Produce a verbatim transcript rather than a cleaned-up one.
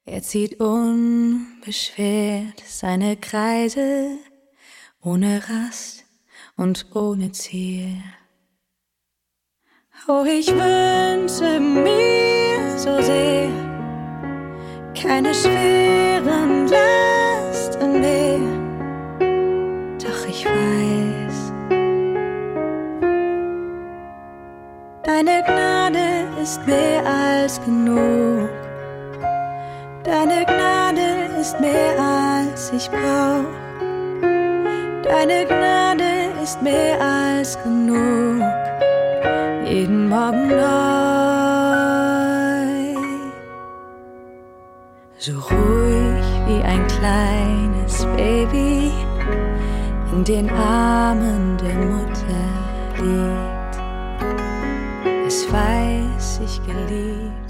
Er zieht unbeschwert seine Kreise, ohne Rast und ohne Ziel. Oh, ich wünsche mir so sehr keine schweren Lasten mehr, doch ich weiß, deine Gnade ist mehr als genug. Deine Gnade ist mehr als ich brauch. Deine Gnade ist mehr als genug. Jeden Morgen neu. So ruhig wie ein kleines Baby in den Armen der Mutter liegt. Es weiß sich geliebt.